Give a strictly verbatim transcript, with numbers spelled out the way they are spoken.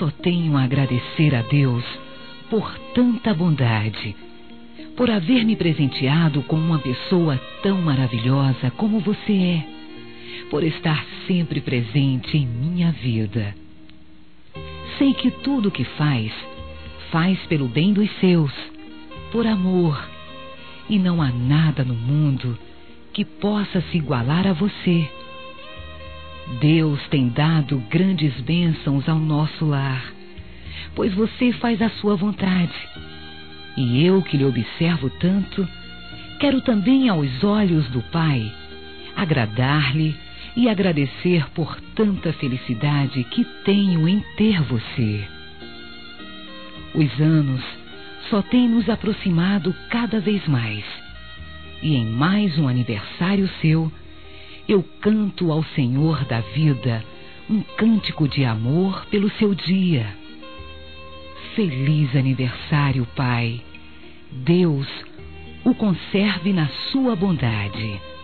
só tenho a agradecer a Deus por tanta bondade, por haver me presenteado com uma pessoa tão maravilhosa como você é, por estar sempre presente em minha vida. Sei que tudo o que faz, faz pelo bem dos seus, por amor, e não há nada no mundo que possa se igualar a você. Deus tem dado grandes bênçãos ao nosso lar, pois você faz a sua vontade. E eu, que lhe observo tanto, quero também aos olhos do Pai agradar-lhe e agradecer por tanta felicidade que tenho em ter você. Os anos só têm nos aproximado cada vez mais, e em mais um aniversário seu, eu canto ao Senhor da vida um cântico de amor pelo seu dia. Feliz aniversário, Pai. Deus o conserve na sua bondade.